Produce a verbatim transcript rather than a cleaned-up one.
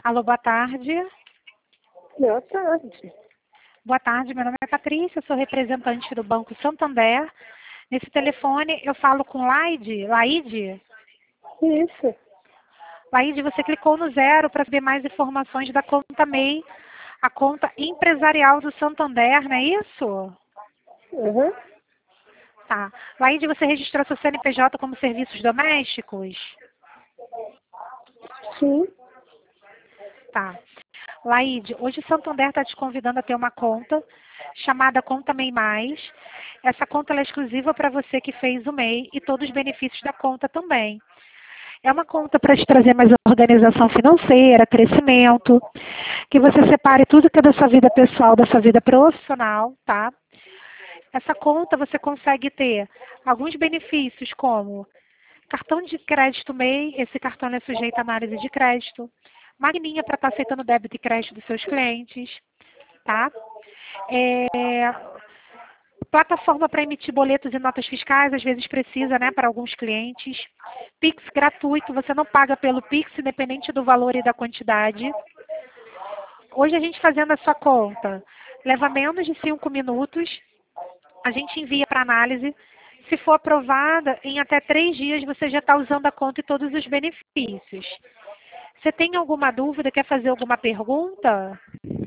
Alô, boa tarde. Boa tarde. Boa tarde, meu nome é Patrícia, sou representante do Banco Santander. Nesse telefone eu falo com Laide. Laide? Isso. Laide, você clicou no zero para saber mais informações da conta M E I, a conta empresarial do Santander, não é isso? Uhum. Tá. Laide, você registrou seu C N P J como serviços domésticos? Sim. Tá. Laide, hoje o Santander está te convidando a ter uma conta chamada Conta M E I Mais. Essa conta ela é exclusiva para você que fez o M E I e todos os benefícios da conta também. É uma conta para te trazer mais organização financeira, crescimento, que você separe tudo que é da sua vida pessoal, da sua vida profissional, tá? Essa conta você consegue ter alguns benefícios como cartão de crédito M E I, esse cartão é sujeito à análise de crédito, maquininha para estar aceitando débito e crédito dos seus clientes, tá? É, plataforma para emitir boletos e notas fiscais, às vezes precisa, né, para alguns clientes. Pix gratuito, você não paga pelo Pix, independente do valor e da quantidade. Hoje a gente fazendo a sua conta, leva menos de cinco minutos, a gente envia para análise. Se for aprovada, em até três dias você já está usando a conta e todos os benefícios. Você tem alguma dúvida, quer fazer alguma pergunta?